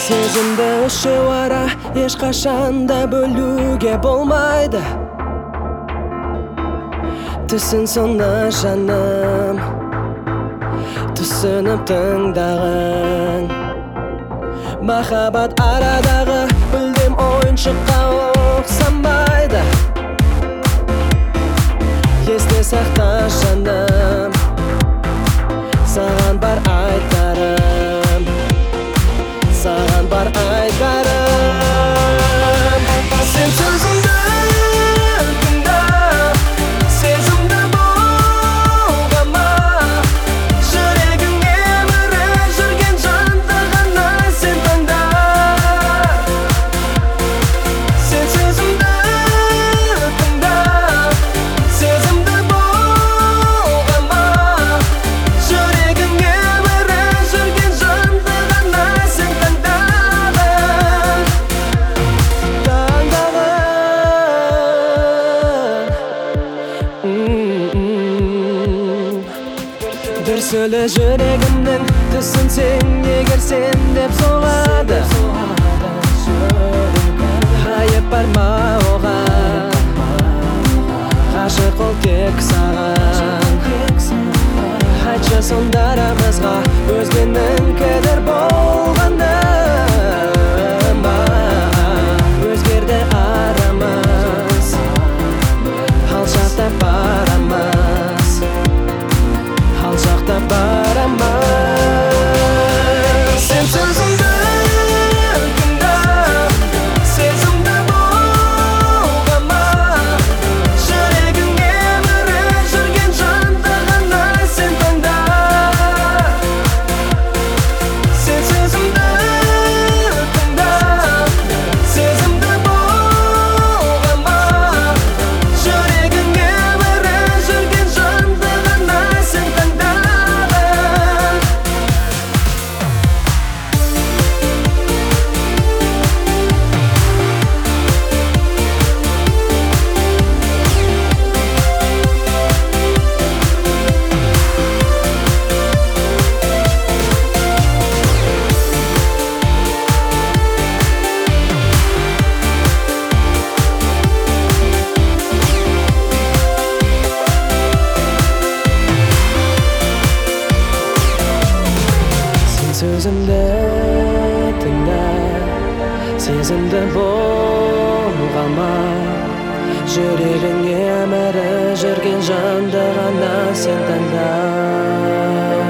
Сезімді үшеу ара ешқашанда бөлуге болмайды. Түсін соны жаным, түсініп тыңдағын. Махаббат арадағы білдім ойыншыққа ұқсамайды. Есте сақта жаным, саған бар айтарым, саған бар айтарым. Сен сөзімді тыңда, сезімді болғама. Жүрегіңе өмірі жүрген жанды ғана сен таңда. Сен сөзімді тыңда, сезімді болғама. Жүрегіңе өмірі жүрген жанды ғана сен таңдағын. Бір сөйле жүрегімнің түсінсең егер сен деп соғады. Айып барма оған, ғашық ол тек саған. Айтшы сонда арамызға өзгенің кедір болғаны ма? Өзгерді арамыз, алшақтап барамыз, алшақтап барамыз. Сен сөзімді тыңда, сезімді болғама. Жүрегіңе өмірі жүрген жанды ғана сен таңда. Сен сөзімді тыңда, сезімді болғама. Жүрегіңе өмірі жүрген жанды ғана сен таңдағын. Сөзімді тыңда, сезімді болғама. Жүрегіңе өмірі жүрген жанды ғана сен таңда.